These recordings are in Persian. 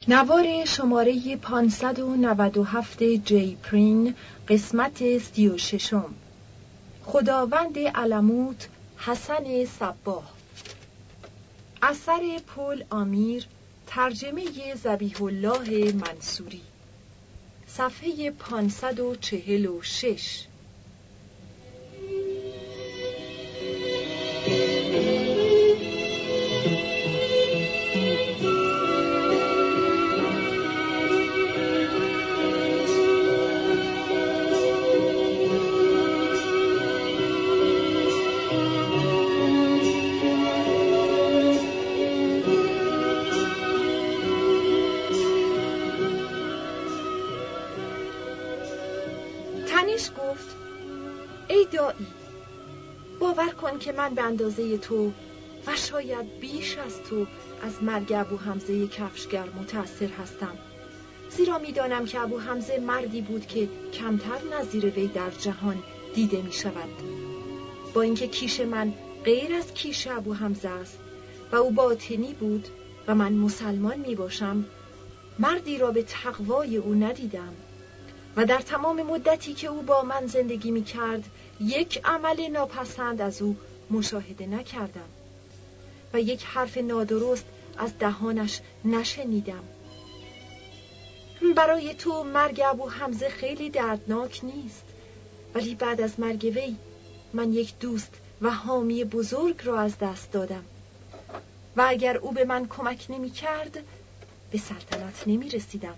نوار شماره 597 جی پرین، قسمت 36. خداوند علموت، حسن صباح. اثر پل آمیر، ترجمه ذبیح الله منصوری. صفحه 546. تنش گفت: ای دایی، باور کن که من به اندازه تو و شاید بیش از تو از مرگ ابو حمزه کفشگر متأثر هستم، زیرا می‌دانم که ابو حمزه مردی بود که کمتر نظیر وی در جهان دیده می شود. با اینکه کیش من غیر از کیش ابو حمزه است و او باطنی بود و من مسلمان می باشم، مردی را به تقوای او ندیدم و در تمام مدتی که او با من زندگی می کرد یک عمل ناپسند از او مشاهده نکردم و یک حرف نادرست از دهانش نشنیدم. برای تو مرگ ابو حمزه خیلی دردناک نیست، ولی بعد از مرگ وی من یک دوست و حامی بزرگ را از دست دادم و اگر او به من کمک نمی کرد به سلطنت نمی رسیدم.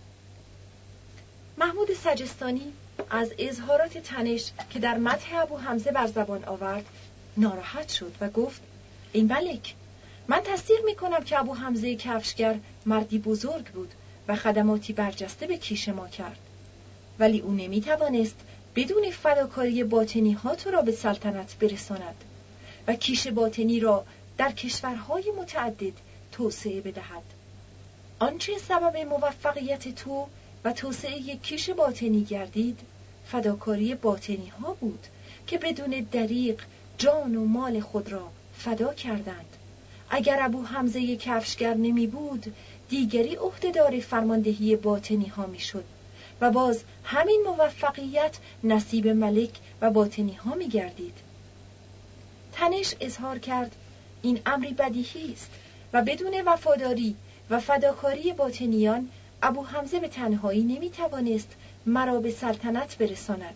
محمود سجستانی از اظهارات تنش که در مدح ابو حمزه بر زبان آورد ناراحت شد و گفت: ای ملک، من تصدیق می کنم که ابو حمزه کفشگر مردی بزرگ بود و خدماتی برجسته به کیش ما کرد، ولی او نمی توانست بدون فداکاری باطنی ها تو را به سلطنت برساند و کیش باطنی را در کشورهای متعدد توسعه بدهد. آنچه سبب موفقیت تو و توسعه یک کیش باطنی گردید فداکاری باطنی ها بود که بدون دریغ جان و مال خود را فدا کردند. اگر ابو حمزه کفشگر نمی بود دیگری عهدهدار فرماندهی باطنی ها می شد و باز همین موفقیت نصیب ملک و باطنی ها می گردید. تنش اظهار کرد: این امری بدیهی است و بدون وفاداری و فداکاری باطنیان ابو حمزه به تنهایی نمی توانست مرا به سلطنت برساند.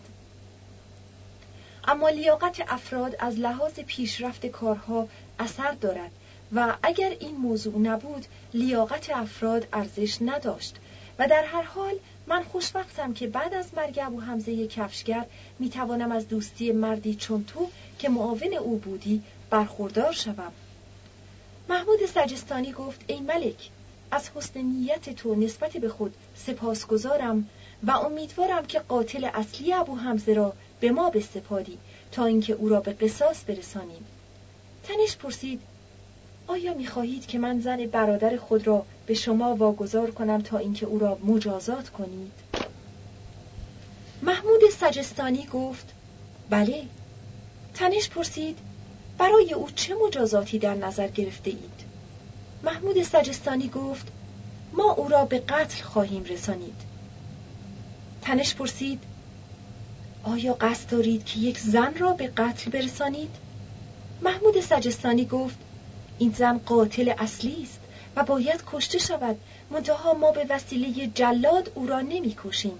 اما لیاقت افراد از لحاظ پیشرفت کارها اثر دارد و اگر این موضوع نبود لیاقت افراد ارزش نداشت و در هر حال من خوشبختم که بعد از مرگ ابو حمزه کفشگر می توانم از دوستی مردی چون تو که معاون او بودی برخوردار شوم. محمود سجستانی گفت: ای ملک، از حسن نیت تو نسبت به خود سپاسگزارم و امیدوارم که قاتل اصلی ابو حمزه را به ما بسپاری تا اینکه او را به قصاص برسانیم. تنش پرسید: آیا می‌خواهید که من زن برادر خود را به شما واگذار کنم تا اینکه او را مجازات کنید؟ محمود سجستانی گفت: بله. تنش پرسید: برای او چه مجازاتی در نظر گرفته اید؟ محمود سجستانی گفت: ما او را به قتل خواهیم رسانید. تنش پرسید: آیا قصد دارید که یک زن را به قتل برسانید؟ محمود سجستانی گفت: این زن قاتل اصلی است و باید کشته شود، منتها ما به وسیله جلاد او را نمی کشیم،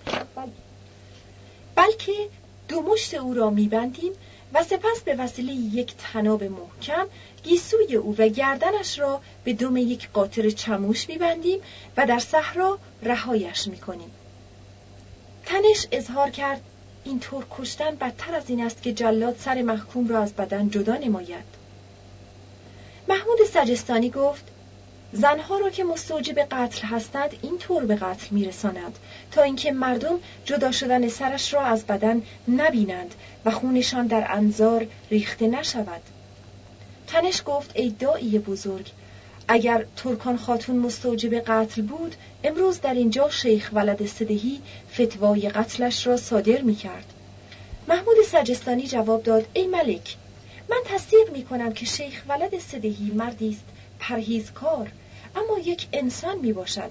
بلکه دو مشت او را می بندیم و سپس به وسیله یک طناب محکم گیسوی او و گردنش را به دم یک قاطر چموش می بندیم و در صحرا رهایش می کنیم. تنش اظهار کرد: این طور کشتن بدتر از این است که جلاد سر محکوم را از بدن جدا نماید. محمود سجستانی گفت: زنها را که مستوجب قتل هستند این طور به قتل می رساند تا اینکه مردم جدا شدن سرش را از بدن نبینند و خونشان در انظار ریخته نشود. تنش گفت: ای داعی بزرگ، اگر ترکان خاتون مستوجب قتل بود امروز در اینجا شیخ ولد سدهی فتوای قتلش را صادر می کرد. محمود سجستانی جواب داد: ای ملک، من تصدیق می کنم که شیخ ولد سدهی مردی است پرهیزکار، اما یک انسان می باشد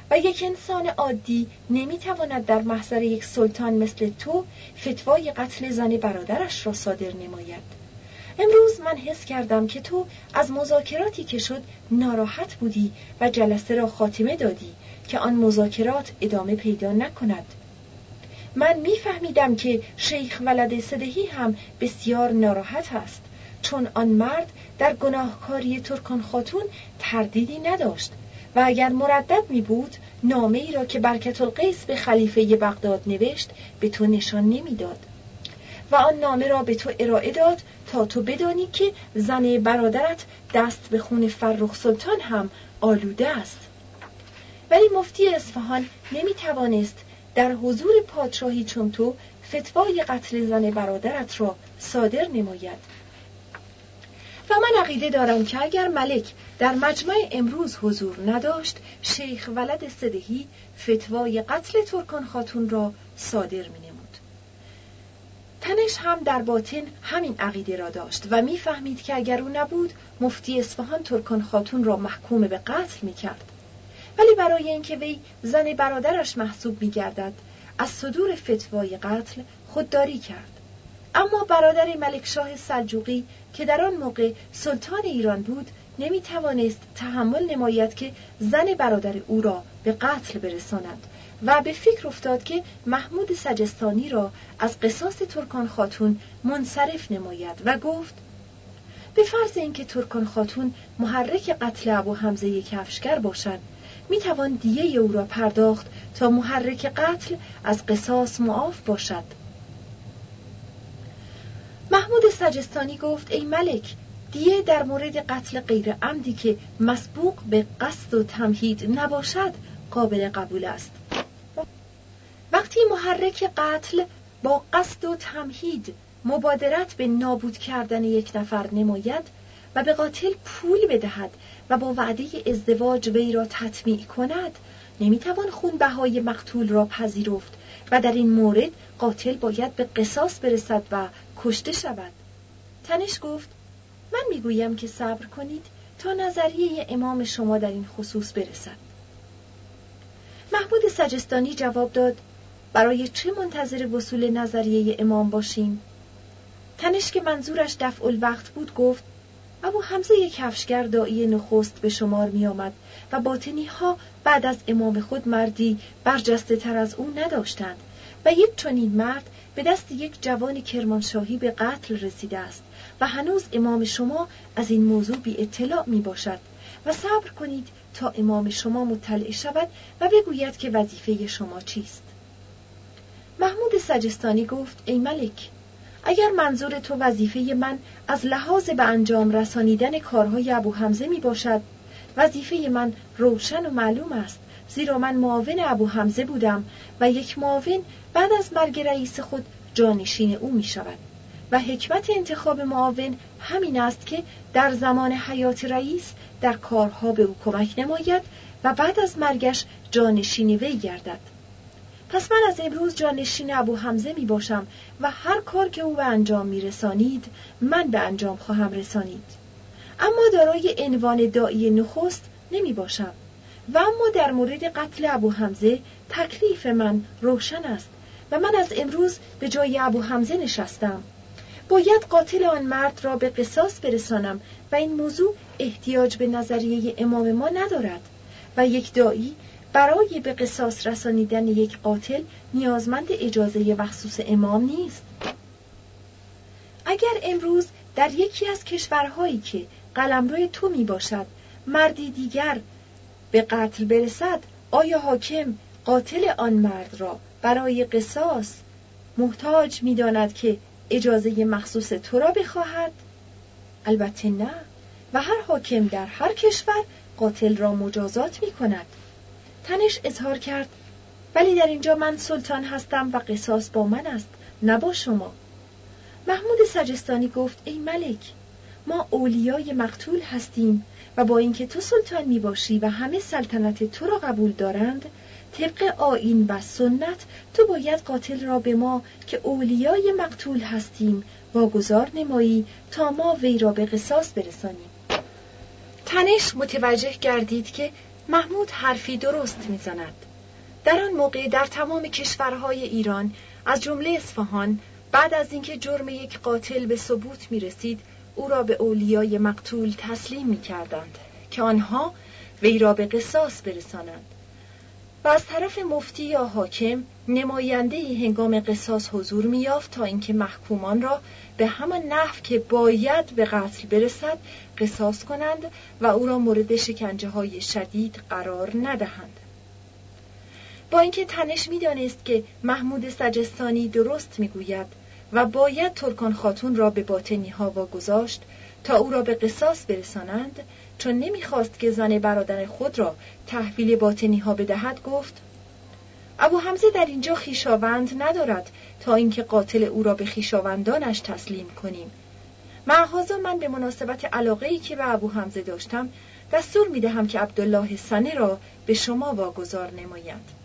و یک انسان عادی نمیتواند در محضر یک سلطان مثل تو فتوای قتل زن برادرش را صادر نماید. امروز من حس کردم که تو از مذاکراتی که شد ناراحت بودی و جلسه را خاتمه دادی که آن مذاکرات ادامه پیدا نکند. من میفهمیدم که شیخ ولد صدهی هم بسیار ناراحت است، چون آن مرد در گناهکاری ترکان خاتون تردیدی نداشت و اگر مردد می بود نامه ای را که برکت القیس به خلیفه بغداد نوشت به تو نشان نمی داد و آن نامه را به تو ارائه داد تا تو بدانی که زن برادرت دست به خون فرخ سلطان هم آلوده است. ولی مفتی اصفهان نمی توانست در حضور پادشاهی چون تو فتوای قتل زن برادرت را صادر نماید و من عقیده دارم که اگر ملک در مجمع امروز حضور نداشت شیخ ولد صدهی فتوای قتل ترکان خاتون را صادر می نمود. تنش هم در باطن همین عقیده را داشت و می فهمید که اگر او نبود مفتی اصفهان ترکان خاتون را محکوم به قتل می کرد. ولی برای اینکه وی زن برادرش محسوب می گردد از صدور فتوای قتل خودداری کرد. اما برادر ملک شاه سلجوقی که در آن موقع سلطان ایران بود نمی توانست تحمل نماید که زن برادر او را به قتل برساند و به فکر افتاد که محمود سجستانی را از قصاص ترکان خاتون منصرف نماید و گفت به فرض اینکه ترکان خاتون محرک قتل ابو حمزه کفشگر باشد می توان دیه او را پرداخت تا محرک قتل از قصاص معاف باشد. محمود سجستانی گفت ای ملک، دیه در مورد قتل غیر عمدی که مسبوق به قصد و تمهید نباشد قابل قبول است. وقتی محرک قتل با قصد و تمهید مبادرت به نابود کردن یک نفر نماید و به قاتل پول بدهد و با وعده ازدواج وی را تطمیع کند، نمیتوان خونبهای مقتول را پذیرفت و در این مورد قاتل باید به قصاص برسد و کشته شود. تنش گفت من میگویم که صبر کنید تا نظریه امام شما در این خصوص برسد. محمود سجستانی جواب داد برای چه منتظر وصول نظریه امام باشیم؟ تنش که منظورش دفع الوقت بود گفت ابو حمزه کفشگر داعی نخست به شمار می آمد و باطنی ها بعد از امام خود مردی برجسته تر از او نداشتند و یک چنین مرد به دست یک جوان کرمانشاهی به قتل رسیده است و هنوز امام شما از این موضوع بی اطلاع می باشد و صبر کنید تا امام شما مطلع شود و بگوید که وظیفه شما چیست. محمود سجستانی گفت ای ملک، اگر منظور تو وظیفه من از لحاظ به انجام رسانیدن کارهای ابو حمزه می باشد، وظیفه من روشن و معلوم است، زیرا من معاون ابو حمزه بودم و یک معاون بعد از مرگ رئیس خود جانشین او می شود و حکمت انتخاب معاون همین است که در زمان حیات رئیس در کارها به او کمک نماید و بعد از مرگش جانشین وی گردد. پس من از امروز جانشین ابو حمزه می باشم و هر کار که او به انجام می رسانید من به انجام خواهم رسانید. اما دارای عنوان داعی نخست نمی باشم و اما در مورد قتل ابو حمزه تکلیف من روشن است و من از امروز به جای ابو حمزه نشستم. باید قاتل آن مرد را به قصاص برسانم و این موضوع احتیاج به نظریه امام ما ندارد و یک داعی برای به قصاص رسانیدن یک قاتل نیازمند اجازه مخصوص امام نیست. اگر امروز در یکی از کشورهایی که قلمرو تو می باشد مردی دیگر به قتل برسد، آیا حاکم قاتل آن مرد را برای قصاص محتاج می داند که اجازه مخصوص تو را بخواهد؟ البته نه، و هر حاکم در هر کشور قاتل را مجازات می کند. تنش اظهار کرد ولی در اینجا من سلطان هستم و قصاص با من است، نه با شما. محمود سجستانی گفت ای ملک، ما اولیای مقتول هستیم و با اینکه تو سلطان می باشی و همه سلطنت تو را قبول دارند، طبق آیین و سنت تو باید قاتل را به ما که اولیای مقتول هستیم واگذار نمایی تا ما وی را به قصاص برسانیم. تنش متوجه گردید که محمود حرفی درست می‌زند. در آن موقع در تمام کشورهای ایران از جمله اصفهان بعد از اینکه جرم یک قاتل به ثبوت می‌رسید او را به اولیای مقتول تسلیم می‌کردند که آنها وی را به قصاص برسانند و از طرف مفتی یا حاکم نماینده‌ای هنگام قصاص حضور می‌یافت تا اینکه محکومان را به همان نحو که باید به قتل برسد قصاص کنند و او را مورد شکنجه‌های شدید قرار ندهند. با اینکه تنش می‌دانست که محمود سجستانی درست می‌گوید و باید ترکان خاتون را به باطنی‌ها واگذاشت تا او را به قصاص برسانند، چون نمی‌خواست که زن برادر خود را تحویل باطنی‌ها بدهد، گفت: ابو حمزه در اینجا خویشاوند ندارد تا اینکه قاتل او را به خویشاوندانش تسلیم کنیم. معاذا من به مناسبت علاقه‌ای که به ابو حمزه داشتم دستور می‌دهم که عبدالله سنه را به شما واگذار نماید.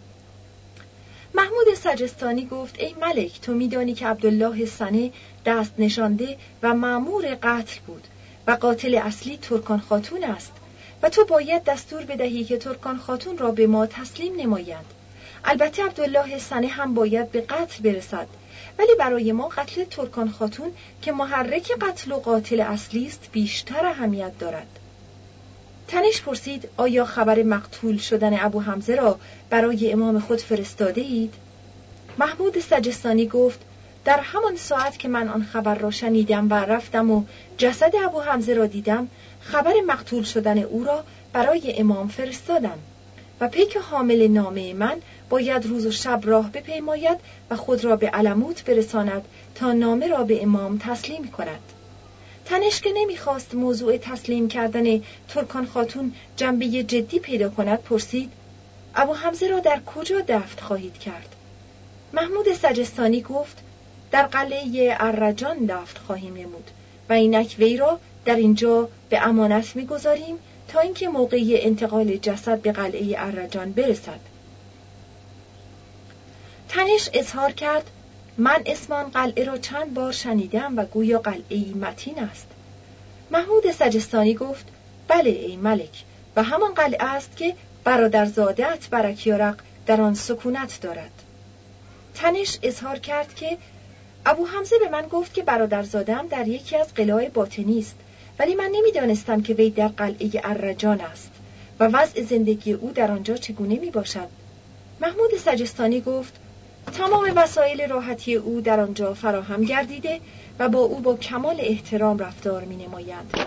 محمود سجستانی گفت: ای ملک، تو می‌دانی که عبدالله سنه دست نشانده و مأمور قتل بود و قاتل اصلی ترکان خاتون است و تو باید دستور بدهی که ترکان خاتون را به ما تسلیم نمایند. البته عبدالله سنه هم باید به قتل برسد، ولی برای ما قتل ترکان خاتون که محرک قتل و قاتل اصلی است بیشتر اهمیت دارد. تنش پرسید: آیا خبر مقتول شدن ابو حمزه را برای امام خود فرستاده اید؟ محمود سجستانی گفت: در همان ساعت که من آن خبر را شنیدم و رفتم و جسد ابو حمزه را دیدم، خبر مقتول شدن او را برای امام فرستادم و پیک حامل نامه من باید روز و شب راه بپیماید و خود را به علموت برساند تا نامه را به امام تسلیم کند. تنش که نمیخواست موضوع تسلیم کردن ترکان خاتون جنبه جدی پیدا کند پرسید: ابو حمزه را در کجا دفن خواهید کرد؟ محمود سجستانی گفت: در قلعه ارجان دفن خواهیم نمود و اینک وی را در اینجا به امانت میگذاریم تا اینکه موقع انتقال جسد به قلعه ارجان برسد. تنش اظهار کرد: من اسم آن قلعه را چند بار شنیدم و گویا قلعه‌ای متین است. محمود سجستانی گفت: بله ای ملک، و همان قلعه است که برادرزاده‌ات برکیارق در آن سکونت دارد. تنش اظهار کرد که ابو حمزه به من گفت که برادرزاده‌ام در یکی از قلعه‌های باطنی است، ولی من نمی‌دانستم که وی در قلعه ارجان است و وضع زندگی او در آنجا چگونه میباشد. محمود سجستانی گفت: تمام وسایل راحتی او در آنجا فراهم گردیده و با او با کمال احترام رفتار می‌نمایند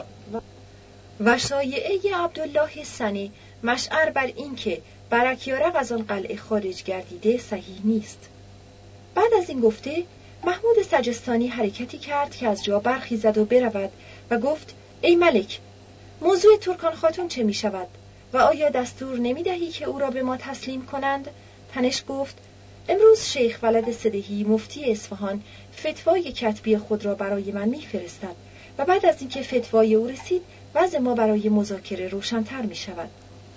و شایعه عبدالله سنه مشعر بر این که برکیارق از آن قلعه خارج گردیده صحیح نیست. بعد از این گفته محمود سجستانی حرکتی کرد که از جا برخیزد و برود و گفت: ای ملک، موضوع ترکان خاتون چه می شود و آیا دستور نمی دهی که او را به ما تسلیم کنند؟ تنش گفت: امروز شیخ ولد سدهی مفتی اصفهان فتوای کتبی خود را برای من می فرستد و بعد از اینکه فتوای او رسید وضع ما برای مذاکره روشن‌تر می شود.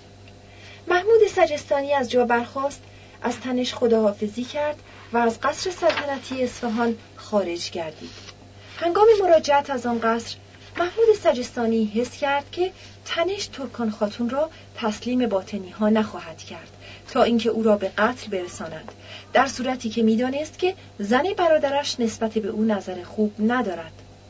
محمود سجستانی از جا برخاست، از تنش خداحافظی کرد و از قصر سلطنتی اصفهان خارج گردید. هنگام مراجعت از آن قصر محمود سجستانی حس کرد که تنش ترکان خاتون را تسلیم باطنی ها نخواهد کرد تا اینکه او را به قتل برسانند، در صورتی که می‌دانست که زن برادرش نسبت به او نظر خوب ندارد.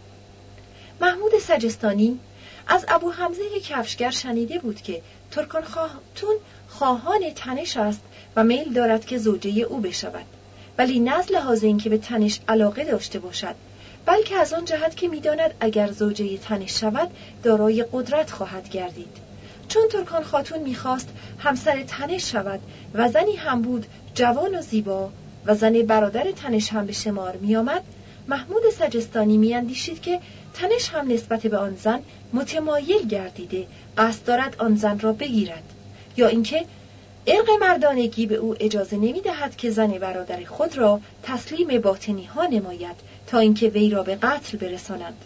محمود سجستانی از ابو حمزه کفشگر شنیده بود که ترکان خاتون خواهان تنش است و میل دارد که زوجه او بشود، ولی نه از لحاظ اینکه به تنش علاقه داشته باشد، بلکه از آن جهت که می‌داند اگر زوجه تنش شود دارای قدرت خواهد گردید. چون ترکان خاتون می‌خواست همسر تنش شود و زنی هم بود جوان و زیبا و زن برادر تنش هم به شمار می‌آمد، محمود سجستانی می‌اندیشید که تنش هم نسبت به آن زن متمایل گردیده قصد دارد آن زن را بگیرد، یا اینکه ارق مردانگی به او اجازه نمی‌دهد که زن برادر خود را تسلیم باطنی ها نماید تا اینکه وی را به قتل برسانند.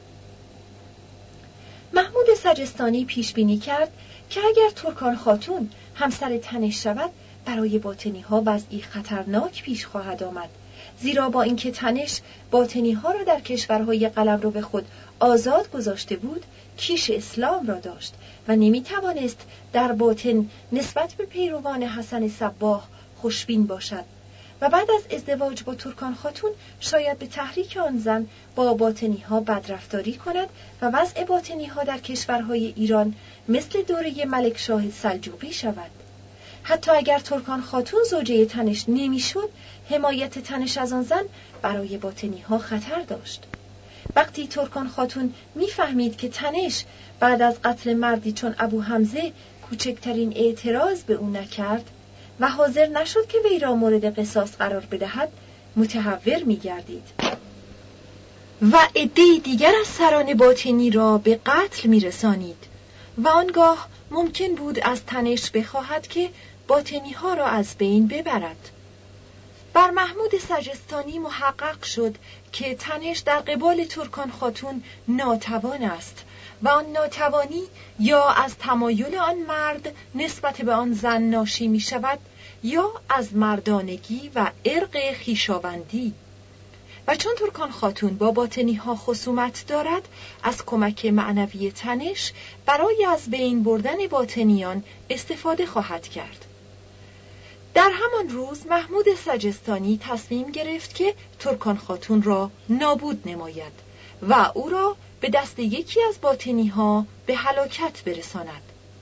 محمود سجستانی پیش بینی کرد که اگر ترکان خاتون همسر تنش شود برای باطنی ها وضعی خطرناک پیش خواهد آمد زیرا با اینکه تنش باطنی ها را در کشورهای قلمرو به خود آزاد گذاشته بود، کیش اسلام را داشت و نمی توانست در باطن نسبت به پیروان حسن صباح خوشبین باشد و بعد از ازدواج با ترکان خاتون شاید به تحریک آن زن با باطنی ها بدرفتاری کند و وضع باطنی ها در کشورهای ایران مثل دوره ملکشاه سلجوقی شود. حتی اگر ترکان خاتون زوجه تنش نمیشد، حمایت تنش از آن زن برای باطنی ها خطر داشت. وقتی ترکان خاتون میفهمید که تنش بعد از قتل مردی چون ابو حمزه کوچکترین اعتراض به او نکرد و حاضر نشد که وی را مورد قصاص قرار بدهد، متهور می‌گردید و عده‌ای دیگر از سران باطنی را به قتل می‌رسانید و آنگاه ممکن بود از تنش بخواهد که باطنی ها را از بین ببرد. بر محمود سجستانی محقق شد که تنش در قبال ترکان خاتون ناتوان است و آن ناتوانی یا از تمایل آن مرد نسبت به آن زن ناشی می شود یا از مردانگی و عرق خویشاوندی. و چون ترکان خاتون با باطنی ها خصومت دارد، از کمک معنوی تنش برای از بین بردن باطنیان استفاده خواهد کرد. در همان روز محمود سجستانی تصمیم گرفت که ترکان خاتون را نابود نماید و او را به دست یکی از باطنی ها به هلاکت برساند.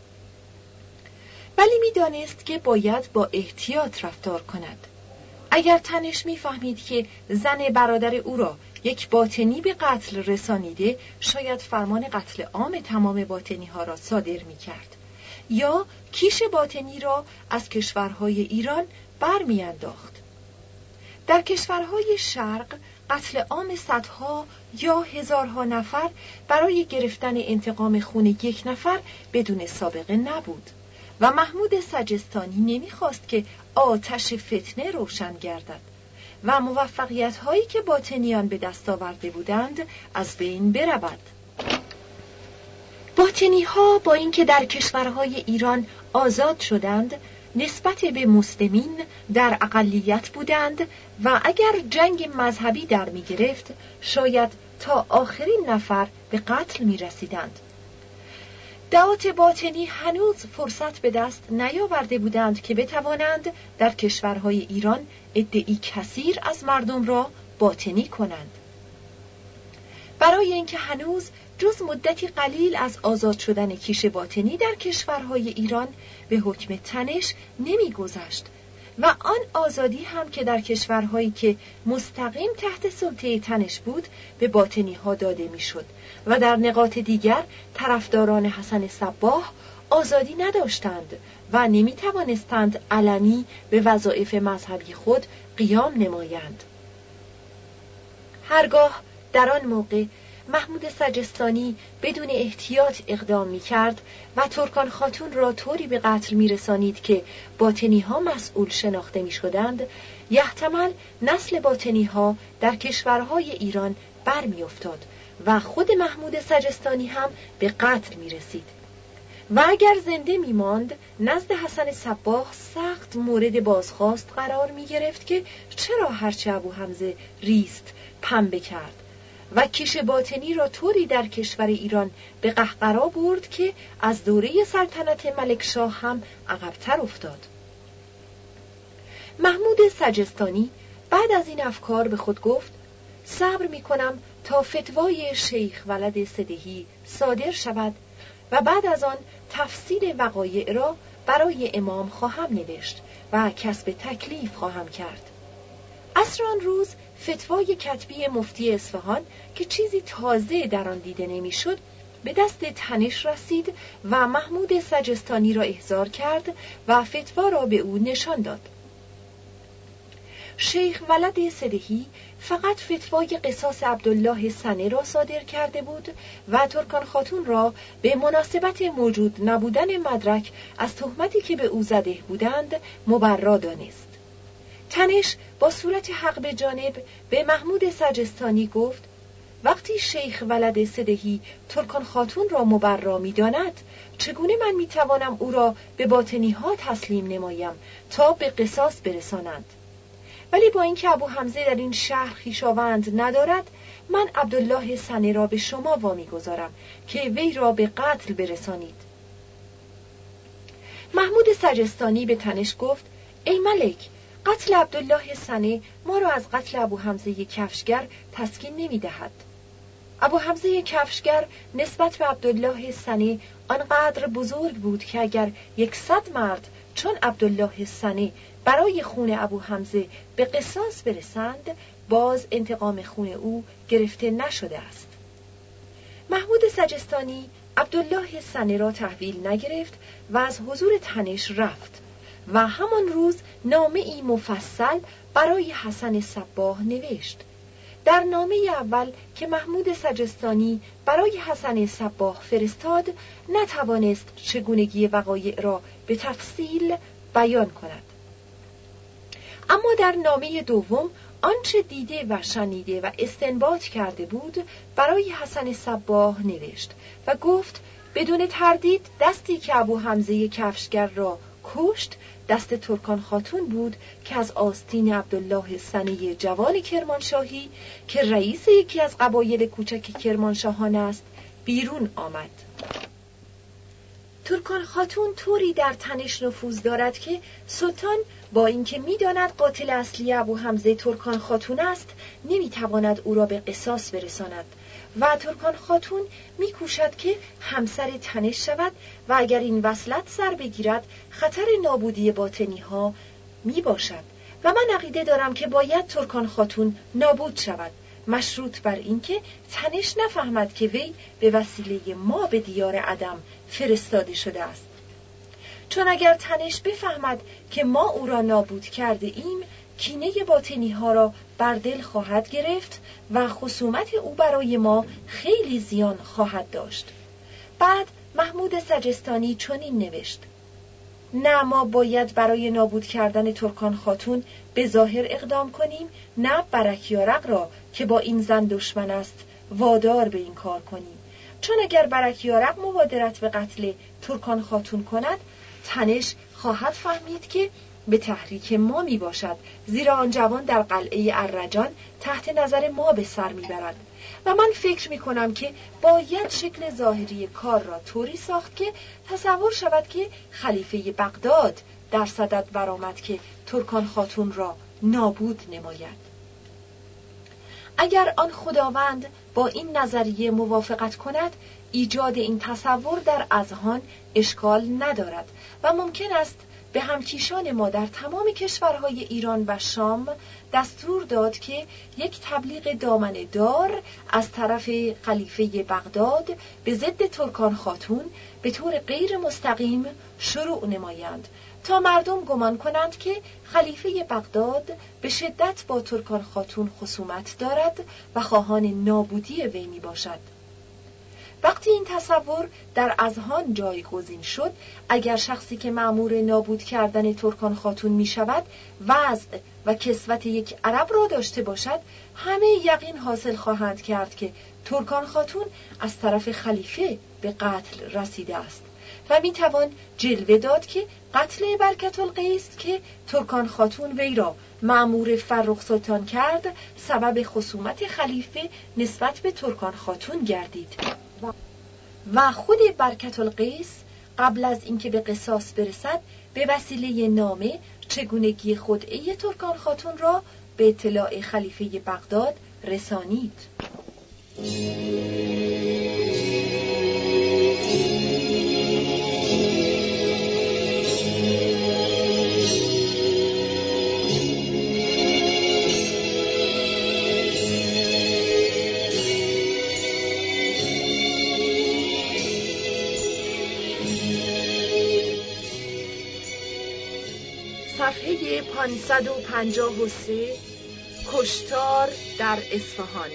ولی می دانست که باید با احتیاط رفتار کند. اگر تنش می فهمید که زن برادر او را یک باطنی به قتل رسانیده، شاید فرمان قتل عام تمام باطنی ها را صادر می کرد یا کیش باطنی را از کشورهای ایران برمی انداخت. در کشورهای شرق قتل عام صدها یا هزارها نفر برای گرفتن انتقام خون یک نفر بدون سابقه نبود و محمود سجستانی نمیخواست که آتش فتنه روشن گردد و موفقیت‌هایی که باطنیان به دست آورده بودند از بین برود. باطنی‌ها با اینکه در کشورهای ایران آزاد شدند، نسبت به مسلمین در اقلیت بودند و اگر جنگ مذهبی در می گرفت، شاید تا آخرین نفر به قتل می رسیدند. دعات باطنی هنوز فرصت به دست نیاورده بودند که بتوانند در کشورهای ایران عده‌ای کثیر از مردم را باطنی کنند. برای اینکه هنوز جز مدتی قلیل از آزاد شدن کیش باطنی در کشورهای ایران به حکم تنش نمی‌گذشت و آن آزادی هم که در کشورهایی که مستقیم تحت سلطه تنش بود به باطنی ها داده میشد و در نقاط دیگر طرفداران حسن صباح آزادی نداشتند و نمی‌توانستند علنی به وظایف مذهبی خود قیام نمایند. هرگاه در آن موقع محمود سجستانی بدون احتیاط اقدام می‌کرد و ترکان خاتون را طوری به قتل می‌رسانید که باطنی‌ها مسئول شناخته می‌شدند، یحتمل نسل باطنی‌ها در کشورهای ایران برمی‌افتاد و خود محمود سجستانی هم به قتل می‌رسید و اگر زنده می‌ماند نزد حسن صباح سخت مورد بازخواست قرار می‌گرفت که چرا هرچه ابو حمزه ریست پنبه کرد و کیش باطنی را طوری در کشور ایران به قهقرا برد که از دوره سلطنت ملکشاه هم عقب‌تر افتاد. محمود سجستانی بعد از این افکار به خود گفت: صبر می‌کنم تا فتوای شیخ ولد سدهی صادر شود و بعد از آن تفصیل وقایع را برای امام خواهم نوشت و کسب تکلیف خواهم کرد. عصر آن روز فتوای کتبی مفتی اصفهان که چیزی تازه در آن دیده نمیشد به دست تنش رسید و محمود سجستانی را احضار کرد و فتوا را به او نشان داد. شیخ ولد سدهی فقط فتوای قصاص عبدالله سنه را صادر کرده بود و ترکان خاتون را به مناسبت موجود نبودن مدرک از تهمتی که به او زده بودند مبرا دانست. تنش با صورت حق به جانب به محمود سجستانی گفت: وقتی شیخ ولد سدهی ترکان خاتون را مبرا می داند، چگونه من می توانم او را به باطنی ها تسلیم نمایم تا به قصاص برسانند؟ ولی با اینکه ابو حمزه در این شهر خویشاوند ندارد، من عبدالله سنه را به شما وامی گذارم که وی را به قتل برسانید. محمود سجستانی به تنش گفت: ای ملک، قتل عبدالله سنه ما را از قتل ابو حمزه کفشگر تسکین نمی دهد. ابو حمزه کفشگر نسبت به عبدالله سنه آنقدر بزرگ بود که اگر 100 مرد چون عبدالله سنه برای خون ابو حمزه به قصاص برسند، باز انتقام خون او گرفته نشده است. محمود سجستانی عبدالله سنه را تحویل نگرفت و از حضور تنش رفت و همان روز نامه‌ای مفصل برای حسن صباح نوشت. در نامه اول که محمود سجستانی برای حسن صباح فرستاد، نتوانست چگونگی وقایع را به تفصیل بیان کند. اما در نامه دوم آنچه دیده و شنیده و استنباط کرده بود برای حسن صباح نوشت و گفت: بدون تردید دستی که ابو حمزه کفشگر را کشت دست ترکان خاتون بود که از آستین عبدالله سنه جوان کرمانشاهی که رئیس یکی از قبایل کوچک کرمانشاهان است بیرون آمد. ترکان خاتون طوری در تنش نفوذ دارد که سلطان با اینکه می‌داند قاتل اصلی ابو حمزه ترکان خاتون است، نمی‌تواند او را به قصاص برساند و ترکان خاتون می‌کوشد که همسر تنش شود و اگر این وصلت سر بگیرد خطر نابودی باطنی‌ها میباشد و من عقیده دارم که باید ترکان خاتون نابود شود، مشروط بر اینکه تنش نفهمد که وی به وسیله ما به دیار عدم فرستاده شده است. چون اگر تنش بفهمد که ما او را نابود کرده ایم، کینه باطنی ها را بر دل خواهد گرفت و خصومت او برای ما خیلی زیان خواهد داشت. بعد محمود سجستانی چنین نوشت: نه ما باید برای نابود کردن ترکان خاتون به ظاهر اقدام کنیم، نه برکیارق را که با این زن دشمن است وادار به این کار کنیم. چون اگر برکیارق مبادرت به قتل ترکان خاتون کند، تنش خواهد فهمید که به تحریک ما می باشد، زیرا آن جوان در قلعه ارجان تحت نظر ما به سر می برد و من فکر می کنم که باید شکل ظاهری کار را طوری ساخت که تصور شود که خلیفه بغداد در صدد برآمد که ترکان خاتون را نابود نماید. اگر آن خداوند با این نظریه موافقت کند، ایجاد این تصور در اذهان اشکال ندارد و ممکن است به همکیشان ما در تمام کشورهای ایران و شام دستور داد که یک تبلیغ دامنه دار از طرف خلیفه بغداد به ضد ترکان خاتون به طور غیر مستقیم شروع نمایند تا مردم گمان کنند که خلیفه بغداد به شدت با ترکان خاتون خصومت دارد و خواهان نابودی وی می باشد. وقتی این تصور در اذهان جایگزین شد، اگر شخصی که مأمور نابود کردن ترکان خاتون می شود وضع و کسوت یک عرب را داشته باشد، همه یقین حاصل خواهند کرد که ترکان خاتون از طرف خلیفه به قتل رسیده است و می توان جلوه داد که قتل برکت‌القیس که ترکان خاتون وی را مأمور فرخ سلطان کرد سبب خصومت خلیفه نسبت به ترکان خاتون گردید و خود برکت‌القیس قبل از اینکه به قصاص برسد به وسیله نامه چگونگی خدعه ترکان خاتون را به اطلاع خلیفه بغداد رسانید. صفحه 553 کشتار در اصفهان.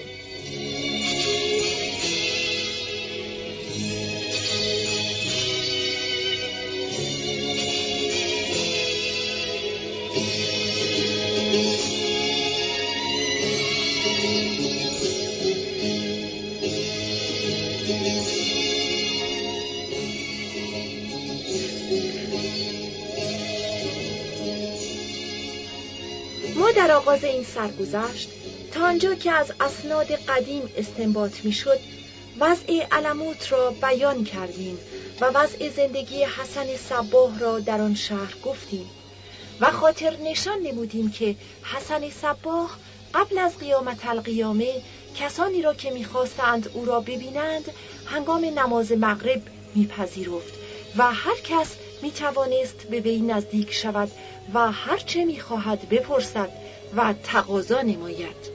ما در آغاز این سرگذشت تا آنجا که از اسناد قدیم استنباط میشد وضع علموت را بیان کردیم و وضع زندگی حسن صباح را در آن شهر گفتیم و خاطر نشان نمودیم که حسن صباح قبل از قیامت القیامه کسانی را که می‌خواستند او را ببینند هنگام نماز مغرب می‌پذیرفت و هر کس می‌توانست به وی نزدیک شود و هر چه می‌خواهد بپرسد و تقاضا نماید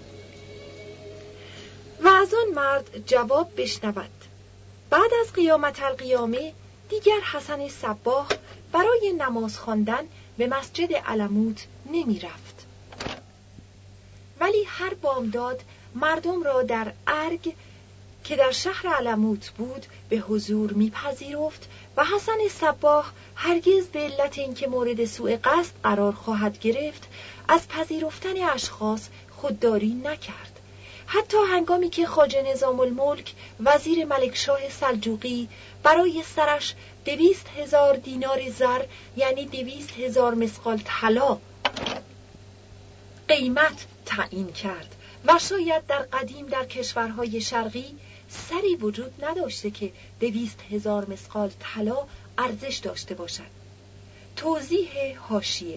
و از آن مرد جواب بشنود. بعد از قیامت القیامه دیگر حسن صباح برای نماز خواندن به مسجد علموت نمی رفت. ولی هر بامداد مردم را در ارگ که در شهر علموت بود به حضور می پذیرفت و حسن صباح هرگز به علت اینکه مورد سوء قصد قرار خواهد گرفت از پذیرفتن اشخاص خودداری نکرد. حتی هنگامی که خواجه نظام الملک وزیر ملکشاه سلجوقی برای سرش 200,000 دینار زر یعنی 200,000 مثقال طلا قیمت تعیین کرد و شاید در قدیم در کشورهای شرقی سری وجود نداشته که 200,000 مثقال طلا ارزش داشته باشد. توضیح حاشیه: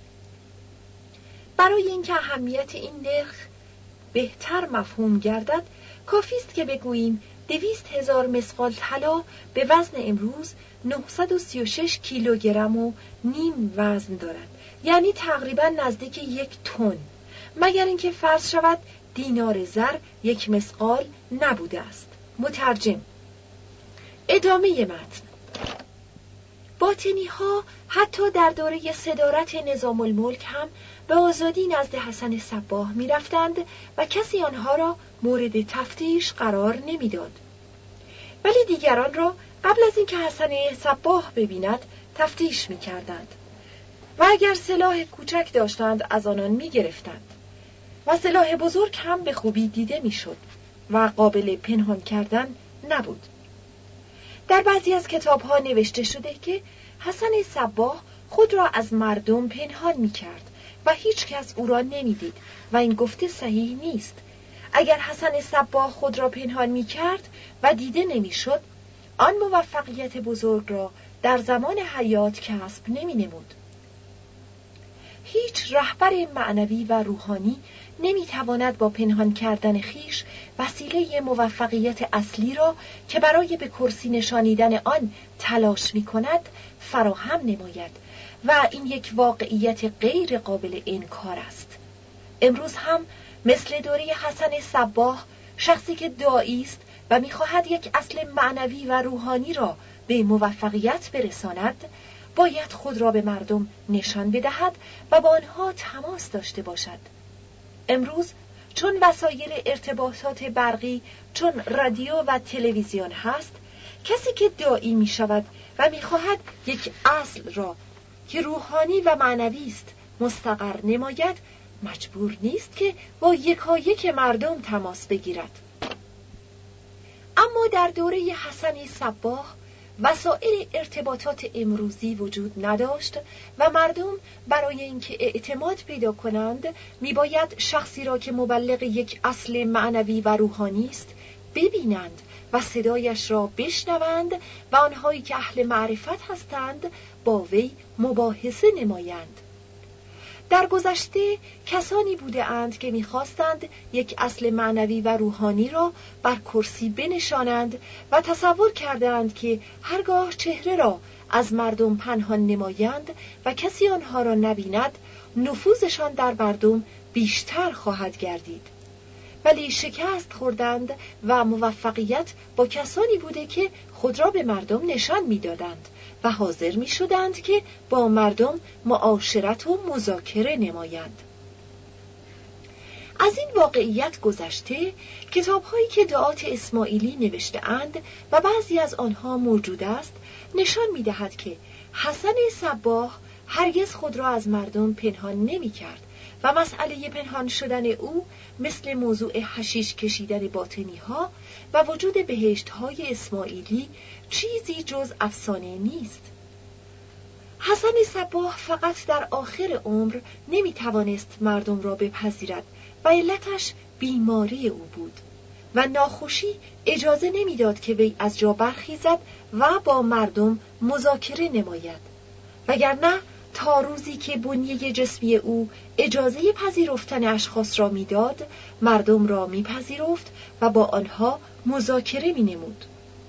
برای اینکه اهمیت این نرخ بهتر مفهوم گردد کافی است که بگوییم 200,000 مثقال طلا به وزن امروز 936 کیلوگرم و نیم وزن دارد، یعنی تقریبا نزدیک 1 تن، مگر اینکه فرض شود دینار زر 1 مثقال نبوده است. مترجم. ادامه متن. باطنی ها حتی در دوره صدارت نظام الملک هم به آزادی نزد حسن صباح می رفتند و کسی آنها را مورد تفتیش قرار نمی داد. ولی دیگران را قبل از اینکه حسن صباح ببیند تفتیش می کردند و اگر سلاح کوچک داشتند از آنان می گرفتند و سلاح بزرگ هم به خوبی دیده می شد و قابل پنهان کردن نبود. در بعضی از کتاب‌ها نوشته شده که حسن صباح خود را از مردم پنهان می‌کرد و هیچ کس او را نمی‌دید و این گفته صحیح نیست. اگر حسن صباح خود را پنهان می‌کرد و دیده نمی‌شد، آن موفقیت بزرگ را در زمان حیات کسب نمی‌نمود. هیچ رهبر معنوی و روحانی نمی‌تواند با پنهان کردن خیش وسیله موفقیت اصلی را که برای به کرسی نشانیدن آن تلاش می‌کند فراهم نماید و این یک واقعیت غیر قابل انکار است. امروز هم مثل دوره حسن صباح شخصی که داعی است و می‌خواهد یک اصل معنوی و روحانی را به موفقیت برساند باید خود را به مردم نشان بدهد و با آنها تماس داشته باشد. امروز چون وسایل ارتباطات برقی چون رادیو و تلویزیون هست، کسی که داعی می شود و می خواهد یک اصل را که روحانی و معنوی است مستقر نماید مجبور نیست که با یکایک مردم تماس بگیرد. اما در دوره حسن صباح وسایل ارتباطات امروزی وجود نداشت و مردم برای اینکه اعتماد پیدا کنند میباید شخصی را که مبلغ یک اصل معنوی و روحانی است ببینند و صدایش را بشنوند و آنهایی که اهل معرفت هستند با وی مباحثه نمایند. در گذشته کسانی بوده اند که می‌خواستند یک اصل معنوی و روحانی را بر کرسی بنشانند و تصور کردند که هرگاه چهره را از مردم پنهان نمایند و کسی آنها را نبیند نفوذشان در مردم بیشتر خواهد گردید. ولی شکست خوردند و موفقیت با کسانی بوده که خود را به مردم نشان می‌دادند و حاضر می شدند که با مردم معاشرت و مذاکره نمایند. از این واقعیت گذشته کتاب‌هایی که دعات اسماعیلی نوشته اند و بعضی از آنها موجود است نشان می دهد که حسن صباح هرگز خود را از مردم پنهان نمی کرد و مسئله پنهان شدن او مثل موضوع حشیش کشیدن باطنی ها و وجود بهشت های اسماعیلی چیزی جز افسانه نیست. حسن صباح فقط در آخر عمر نمیتوانست مردم را بپذیرد و علتش بیماری او بود و ناخوشی اجازه نمیداد که وی از جا برخیزد و با مردم مذاکره نماید، وگرنه تا روزی که بنیه جسمی او اجازه پذیرفتن اشخاص را میداد، مردم را میپذیرفت و با آنها مذاکره مینمود.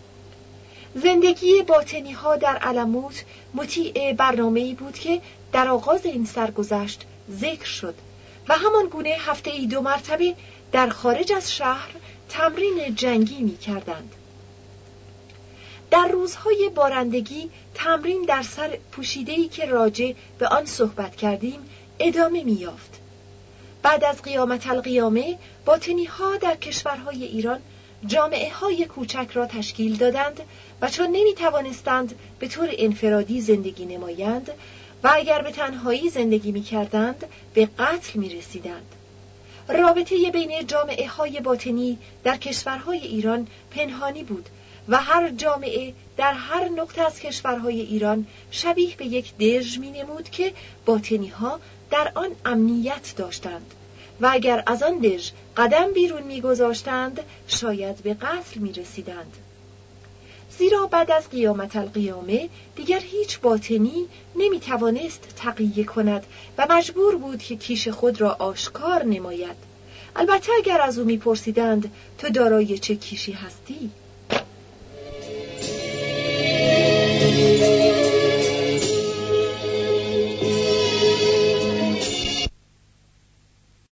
زندگی باطنی ها در علموت مطیع برنامه‌ای بود که در آغاز این سرگذشت ذکر شد و همان گونه هفته‌ای 2 مرتبه در خارج از شهر تمرین جنگی می کردند. در روزهای بارندگی تمرین در سر پوشیده‌ای که راجع به آن صحبت کردیم ادامه می یافت. بعد از قیامت القیامه باطنی ها در کشورهای ایران جامعه های کوچک را تشکیل دادند و چون نمی توانستند به طور انفرادی زندگی نمایند و اگر به تنهایی زندگی می کردند به قتل می رسیدند. رابطه بین جامعه های باطنی در کشورهای ایران پنهانی بود و هر جامعه در هر نقطه از کشورهای ایران شبیه به یک دژ می نمود که باطنی ها در آن امنیت داشتند و اگر از آن دژ قدم بیرون می گذاشتند شاید به قتل می رسیدند. زیرا بعد از قیامت القیامه دیگر هیچ باطنی نمی توانست تقیه کند و مجبور بود که کیش خود را آشکار نماید. البته اگر از او می پرسیدند تو دارای چه کیشی هستی؟